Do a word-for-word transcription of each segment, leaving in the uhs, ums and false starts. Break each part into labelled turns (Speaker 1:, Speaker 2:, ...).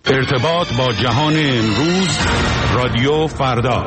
Speaker 1: ارتباط با جهان امروز، رادیو فردا.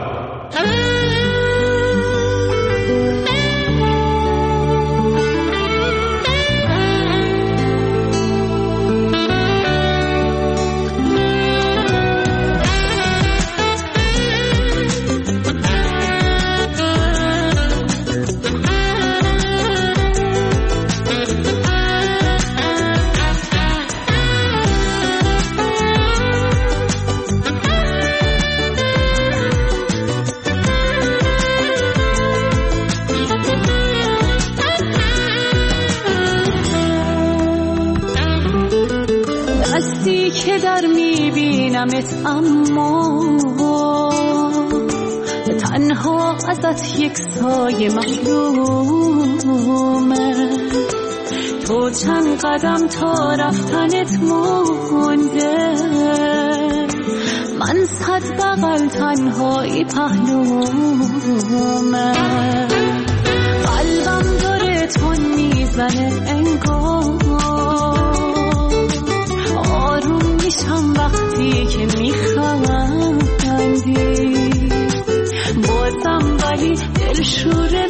Speaker 2: اما تنها ازت یک سایه محرومه، تو چند قدم تا رفتنت مونده، من صد بغل تنهایی پهلومه، قلبم داره تون میزنه انگار، آروم میشم وقتی که میخندی، بازم ولی دلشوره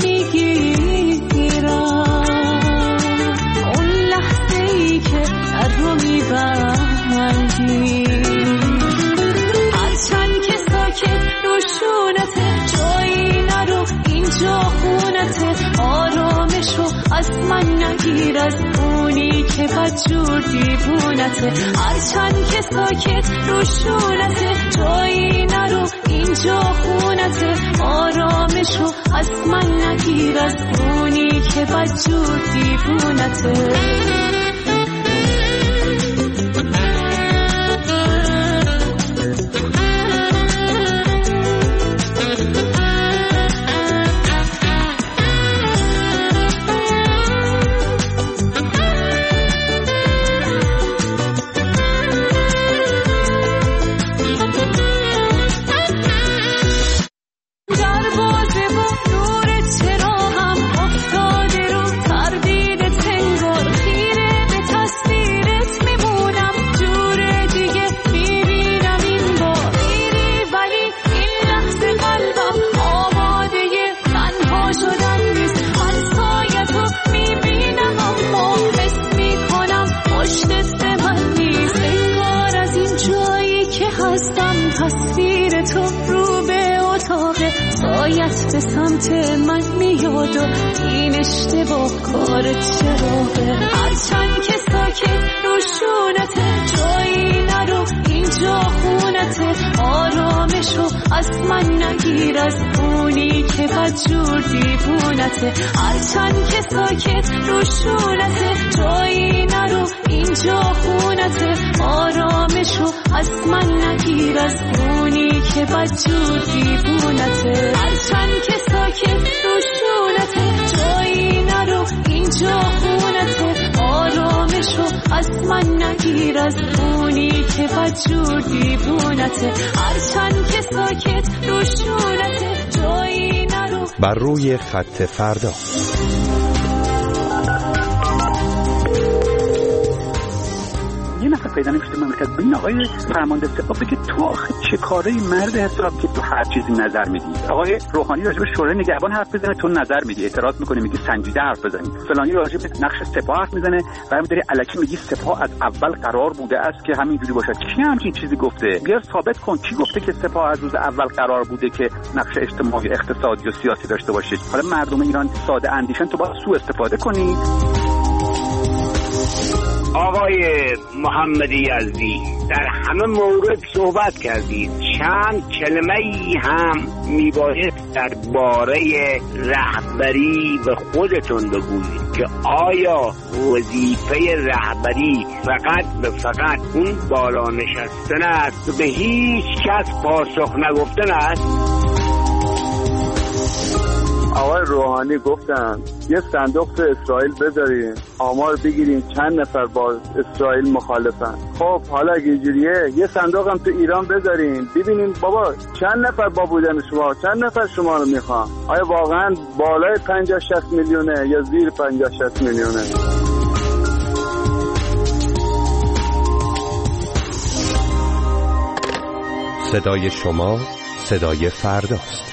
Speaker 2: میگیرم اون لحظه ای که در رو میبندی، هرچند که ساکت روشونته، جایی نرو اینجا خونته، آرامشو از من نگیر، از اونی که بدجور دیوونته، هرچند که ساکت روشونته، جایی نرو اینجا خونته، آرامشو از من نگیر، از اونی که بدجور دیوونته. به سمت من میاد و این اشتباه کار چراغه، هرچند که ساکت روشونته، جایی نرو اینجا خونته، آرامشو از من نگیر، از اونی که بدجور دیوونته، هرچند که ساکت روشونته، جایی نرو اینجا خونته، آرامشو از من نگیر، از اونی که بدجور دیوونته، هرچند که ساکت روشونته، جایی نرو اینجا خونته، آرامشو از من نگیر، از اونی که بدجور دیوونته، هرچند که ساکت روشونته، جایی نرو.
Speaker 3: بر روی خط فردا.
Speaker 4: یه نفر پیدا نمیشه مملکت ببین آقای فرمانده سپاه بگه تو آخه چه کاره مرد حساب که تو هر چیزی نظر میدی، آقای روحانی راجع به شورای نگهبان حرف بزنه تو نظر میدی، اعتراض میکنی میگی سنجیده حرف بزنی، فلانی راجع به نقش سپاه حرف میزنه بعد داری الکی میگی سپاه از اول قرار بوده است که همینجوری باشه. کی همچین چیزی گفته؟ بیا ثابت کن کی گفته که سپاه از روز اول قرار بوده که نقش اجتماعی اقتصادی و سیاسی داشته باشه. حالا مردم ایران ساده اندیشن تو باید سوء استفاده کنی.
Speaker 5: آقای محمدی یزدی در همه مورد صحبت کردید، چند کلمه ای هم میباید درباره رهبری به خودتون بگویید که آیا وظیفه رهبری فقط به فقط اون بالا نشستن است و به هیچ کس پاسخ نگفتن است؟
Speaker 6: آقای روحانی گفتن یه صندوق تو اسرائیل بذارین، آمار بگیرین چند نفر با اسرائیل مخالفن. خب حالا اگه اینجوریه یه صندوق هم تو ایران بذارین ببینین بابا چند نفر با بودن شما، چند نفر شما رو میخوان. آیا واقعا بالای پنجاه شصت میلیونه یا زیر پنجاه شصت میلیونه؟
Speaker 3: صدای شما، صدای فرداست.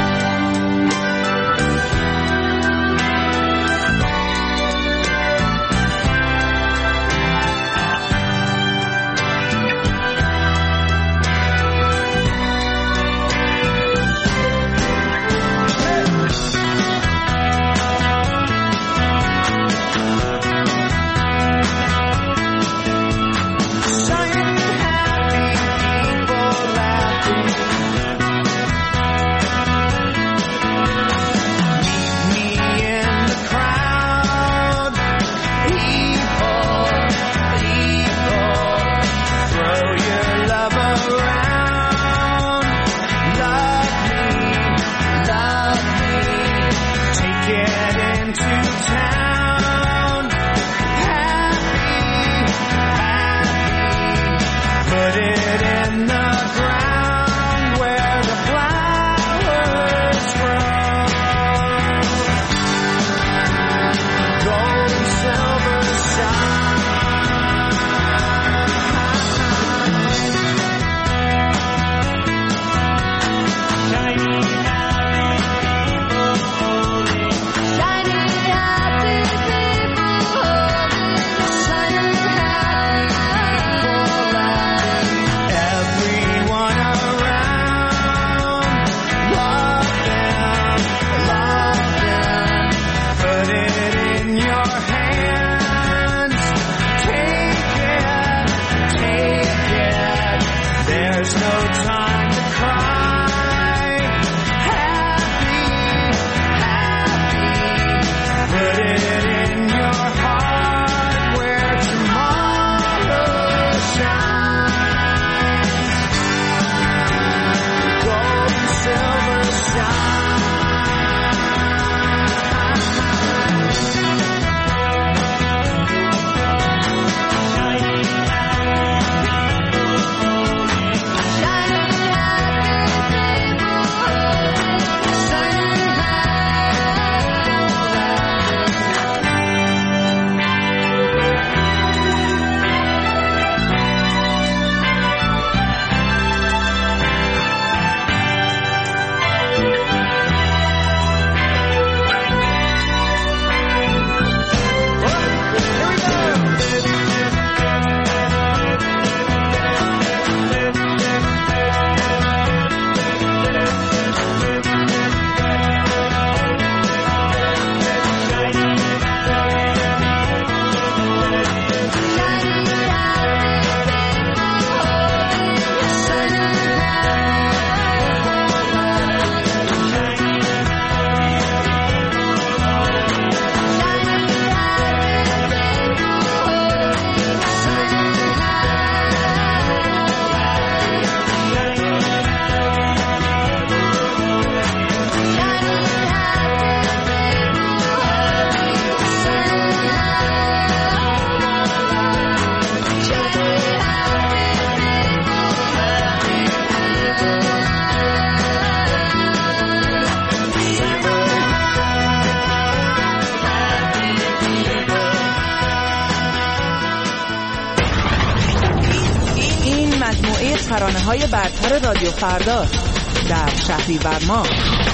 Speaker 7: ترانه‌های برتر رادیو فردا در شهریور ماه.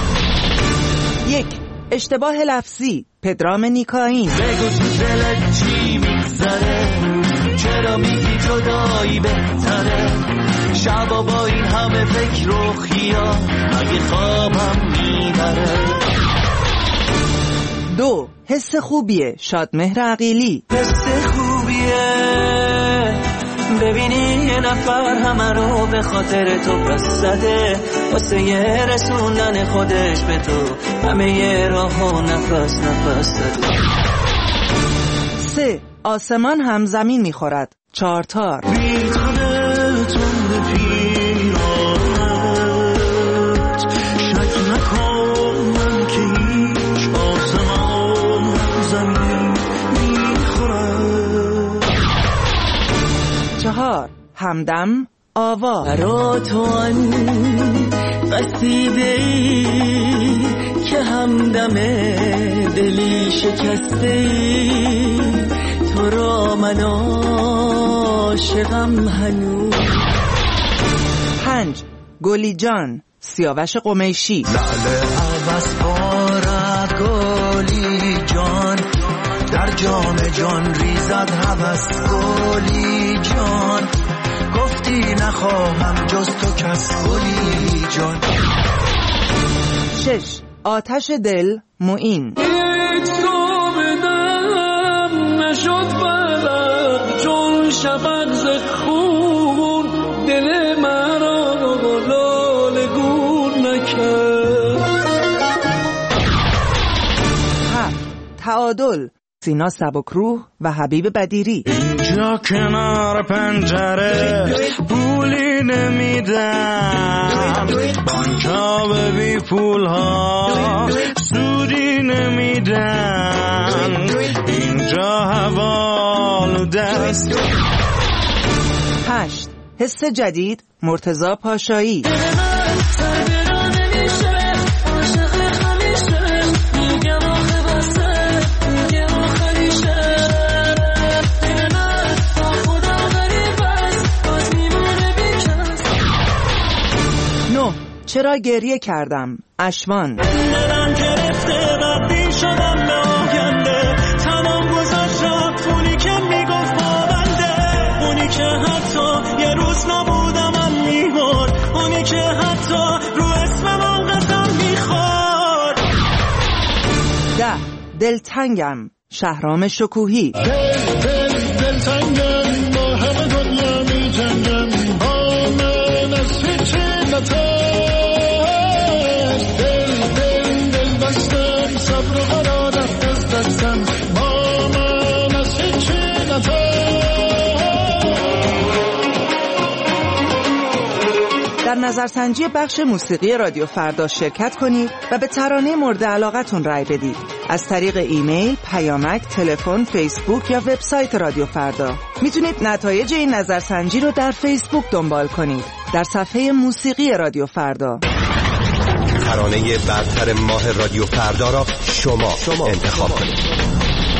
Speaker 7: یک، اشتباه لفظی، پدرام نیکاین.
Speaker 8: بگو تو دلت چی میگذره، چرا میگی جدایی بهتره، شبا با این همه فکر و خیال اگه خوابم میبره.
Speaker 7: دو، حس خوبیه، شادمهر عقیلی.
Speaker 8: حس خوبیه ببینی یه نفر همه رو به خاطر تو پس زده، واسه یه رسوندن خودش به تو همه یه راه و نفس نفس زده.
Speaker 7: سه، آسمان هم زمین میخورد، چارتار.
Speaker 8: بی تو دلتون پیرانت شک نکن من که هیچ آسمان هم زمین میخورد.
Speaker 7: چهار، همدم آوا.
Speaker 8: برا تو آن قصیده‌ای که همدم دلی شکسته‌ای، تو را من عاشقم هنوز.
Speaker 7: پنج، گلی جان سیاوش قمیشی.
Speaker 8: لعله عوض بارد گلی جان، در جام جان ریزد هوس گلی جان، گفتی نخواهم جز تو کس گلی جان.
Speaker 7: شش آتش دل معین.
Speaker 9: هیچ تو بدم نشد برد چون شفق ز خون، دل مرا لاله گون نکرد.
Speaker 7: هفت تعادل سینا سبکروح و حبیب بدیری.
Speaker 10: اینجا کنار پنجره پولی نمیدم، بانکا به بی پول ها سودی نمیدن، اینجا حوالو دست.
Speaker 7: هشت حس جدید مرتضی پاشایی. چرا گریه کردم اشوان.
Speaker 8: دلم گرفته بدبین شدم به آینده، تمام گذاشتم پولی که میگفت پابنده، اونی که حتی یه روز نبودم هم میبرد، اونی که حتی رو اسمم قسم میخورد.
Speaker 7: ده دلتنگم شهرام شکوهی.
Speaker 11: دل دل دلتنگم با همه دنیا میجنگم، با من از هیچی نتر
Speaker 7: در نظرسنجی بخش موسیقی رادیو فردا شرکت کنید و به ترانه مورد علاقتون رای بدید. از طریق ایمیل، پیامک، تلفن، فیسبوک یا وبسایت رادیو فردا. میتونید نتایج این نظرسنجی رو در فیسبوک دنبال کنید در صفحه موسیقی رادیو فردا.
Speaker 3: ترانه برتر ماه رادیو فردا را شما, شما انتخاب کنید.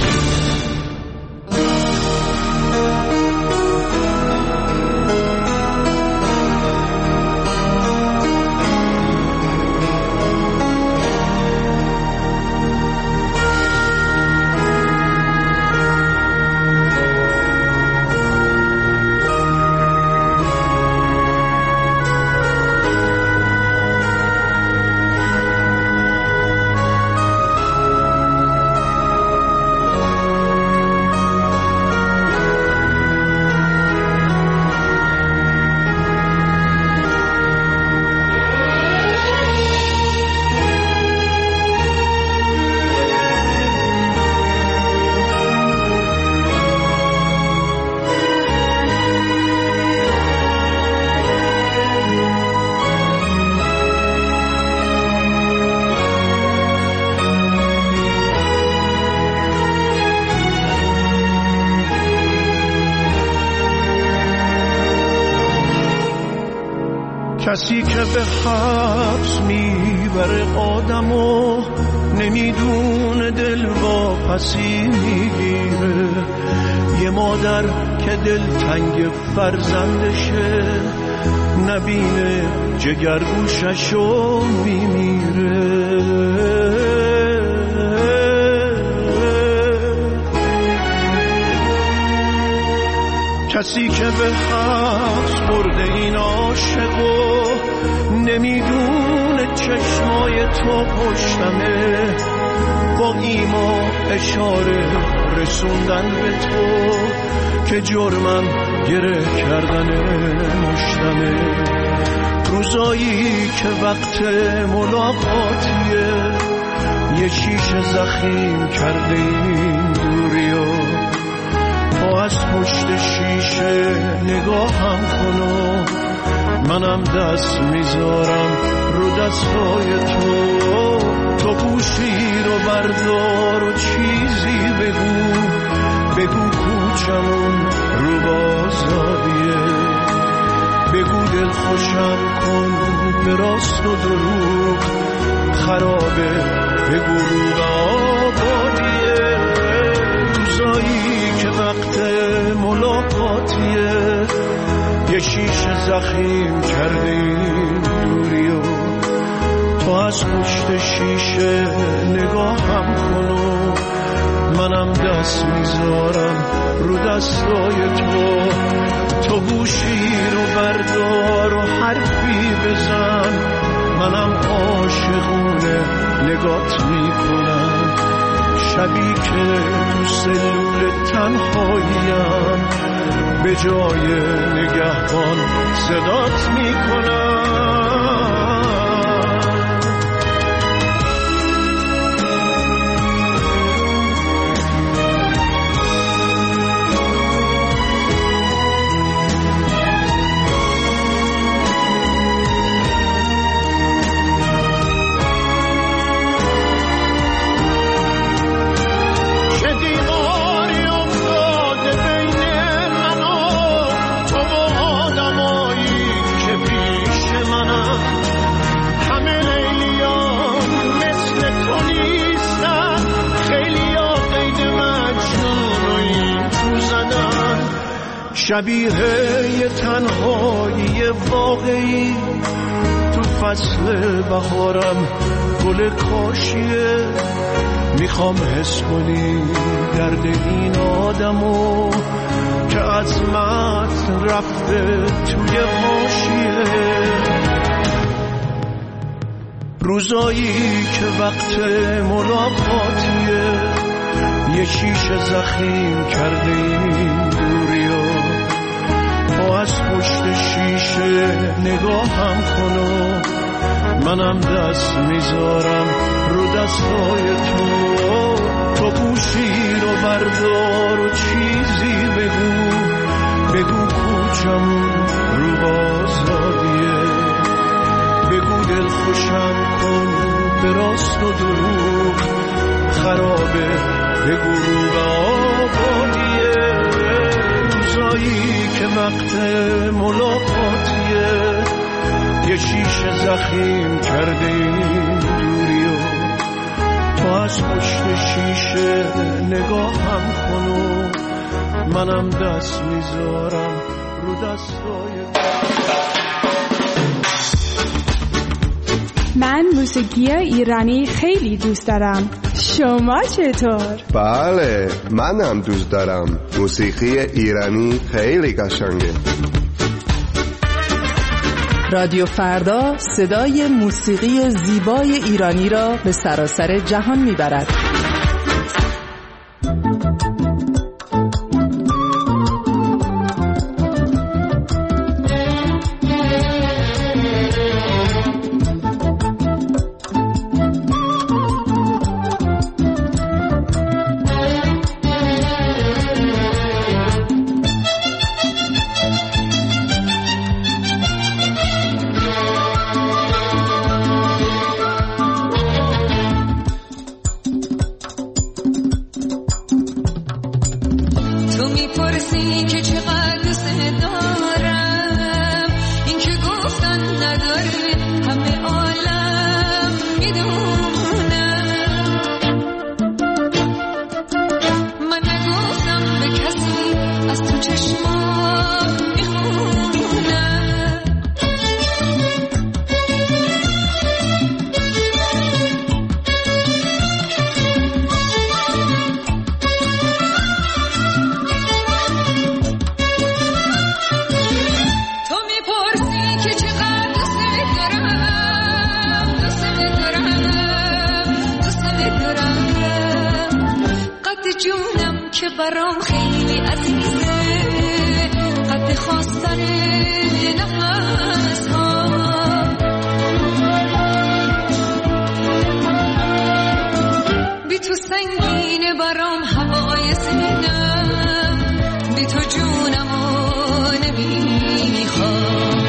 Speaker 11: کسی که به حبس میبره آدمو نمیدونه دل واپسی میگیره، یه مادر که دل تنگ فرزندشه نبینه جگرگوششو میمیره. کسی که به حبس برده این عاشقو نمیدونه چشمای تو پشتمه، با ایما اشاره رسوندن به تو که جرمم گره کردن مشتمه. روزایی که وقت ملاقاتیه یه شیشه زخیم کرده این دوریو، تو از پشت شیشه نگاهم کنو، منم دست میذارم رو دستای تو. تو گوشی رو بردار و چیزی بگو، بگو کوچمون رو بازاریه، بگو دل خوشم کن به راست و دروغ خرابه، بگو رو آبادیه. روزایی که وقت ملاقاتیه
Speaker 10: یه شیشه زخیم کرده این دوریو، تو از پشت شیشه نگاهم کن و منم دست میذارم رو دستای تو. تو گوشی رو بردار و حرفی بزن، منم عاشقونه نگات میکنم. شبی که تو سلول تنهاییم به جای نگهبان صدات میکنم. شبیه یه تنهایی واقعی تو فصل بهارم گل کاشیه. میخوام حس کنی درد این آدمو که عظمت رفته توی حاشیه. روزایی که وقت ملاقاتیه یه شیشه زخیم کرده این دوریو، تو از پشت شیشه نگاهم کن و منم دست میذارم رو دستای تو. تو گوشی رو بردار و چیزی بگو، بگو کوچمون رو آزادیه، بگو دل خوشم کن به راست و دروغ خرابه، بگو رو به آبادیه. روزایی که وقت ملاقاتیه یه شیشه زخیم کرده این دوریو، تو از پشت شیشه نگاهم کن و منم دست میذارم رو دستای.
Speaker 12: من موسیقی ایرانی خیلی دوست دارم. شما چطور؟
Speaker 3: بله منم دوست دارم. موسیقی ایرانی خیلی قشنگه.
Speaker 7: رادیو فردا صدای موسیقی زیبای ایرانی را به سراسر جهان میبرد.
Speaker 2: برام خیلی عزیزه قد خواستن نفس ها بی تو سنگینه برام هوای سینم بی تو جونمو نمیخوام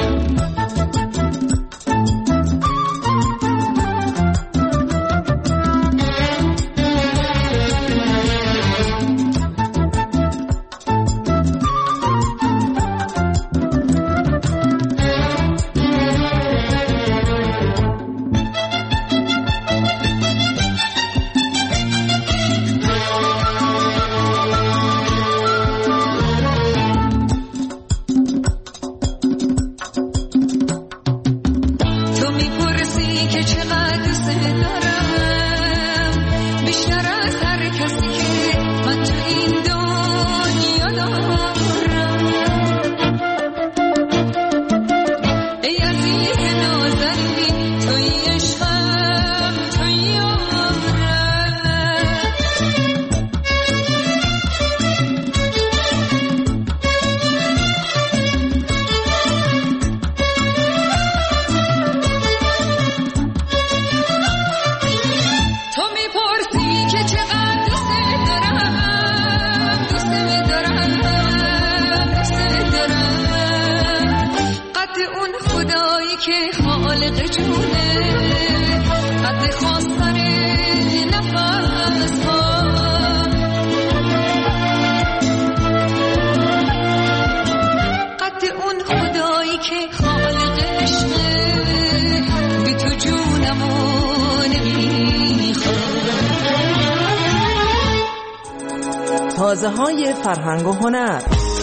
Speaker 7: تازه های فرهنگ و هنر.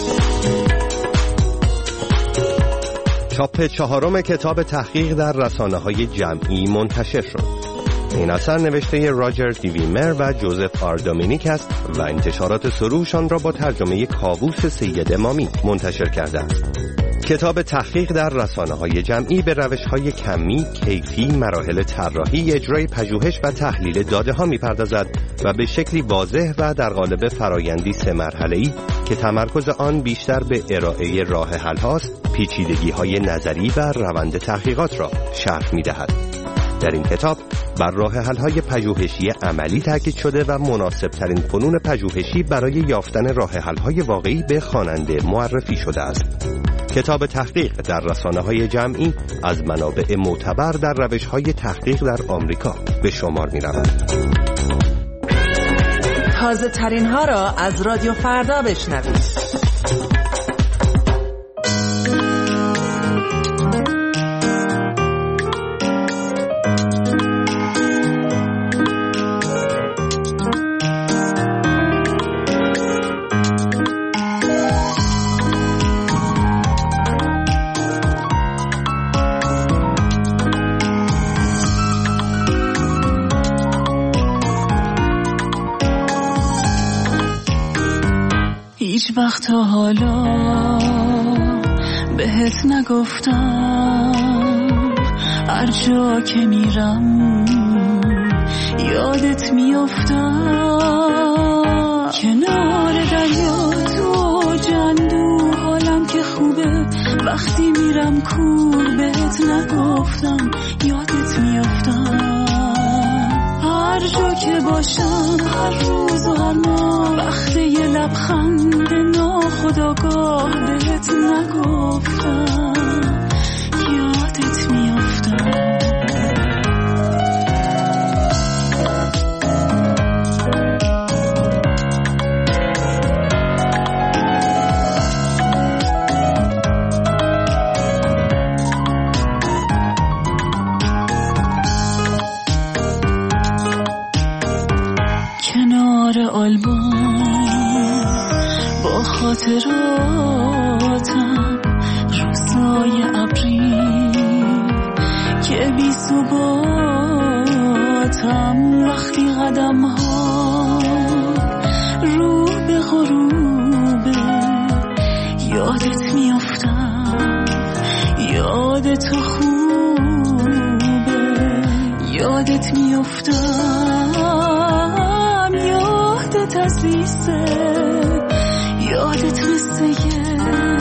Speaker 3: چاپ چهارم کتاب تحقیق در رسانه‌های جمعی منتشر شد. این اثر نوشته راجر دیویمر و جوزف آر دومینیک است و انتشارات سروشان را با ترجمه کاووس سید امامی منتشر کرده است. کتاب تحقیق در رسانه‌های جمعی به روش‌های کمی، کیفی، مراحل طراحی، اجرای پژوهش و تحلیل داده‌ها می‌پردازد و به شکلی واضح و در قالب فرایندی سه مرحله‌ای که تمرکز آن بیشتر به ارائه راه حل‌هاست، پیچیدگی‌های نظری و روند تحقیقات را شرح می‌دهد. در این کتاب بر راه حل‌های پژوهشی عملی تاکید شده و مناسب‌ترین فنون پژوهشی برای یافتن راه حل‌های واقعی به خواننده معرفی شده است. کتاب تحقیق در رسانه‌های جمعی از منابع معتبر در روش‌های تحقیق در آمریکا به شمار می‌رود.
Speaker 7: تازه ترین ها را از رادیو فردا بشنوید.
Speaker 2: هیچ وقت تا حالا بهت نگفتم، هر جا که میرم یادت میافتم. کنار دریا تو جندو حالم که خوبه، وقتی میرم کور بهت نگفتم یادت میافتم. هر جا که باشم هر روز و هر ماه، وقتی یه لبخند ناخودآگاه بهت نگفتم یادت میافتم. کنار آلبوم با خاطراتم، روزای ابری که بی ثباتم، وقتی قدم ها رو به غروبه یادت میافتم. یاد تو خوبه یادت میافتم. یادت عزیزه یادت مثل یه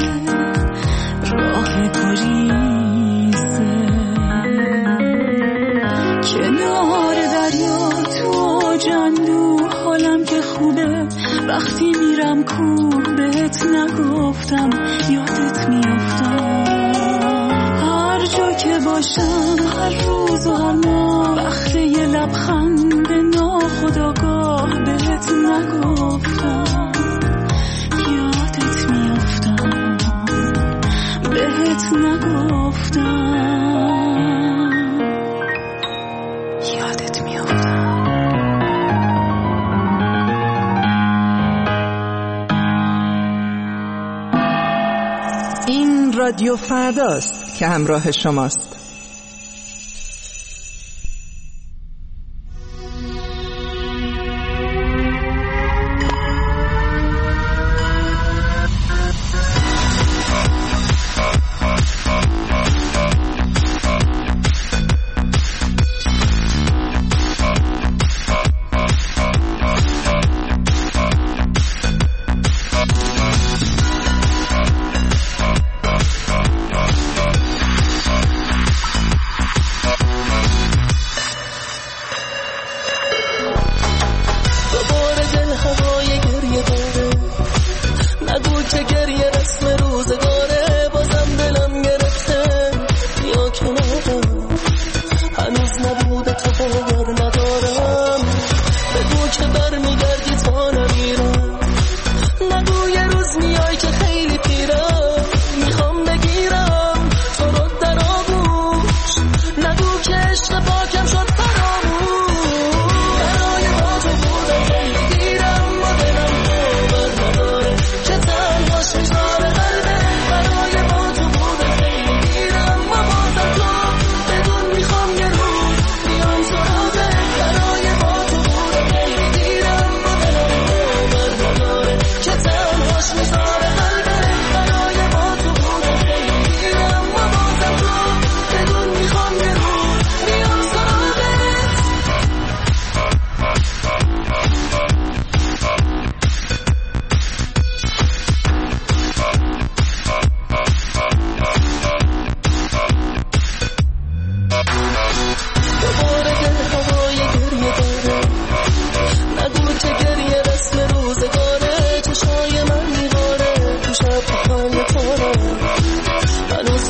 Speaker 2: راه گریزه. کنار دریا تو جندو حالم که خوبه، وقتی میرم کور بهت نگفتم یادت میافتم. هر جا که باشم هر روز و هر ماه، وقتی یه لبخند ناخودآگاه بهت نگفتم یادت میافتم. بهت نگفتم یادت میافتم.
Speaker 7: این رادیو فرداست که همراه شماست.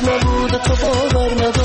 Speaker 8: نبود تو باور نداشت.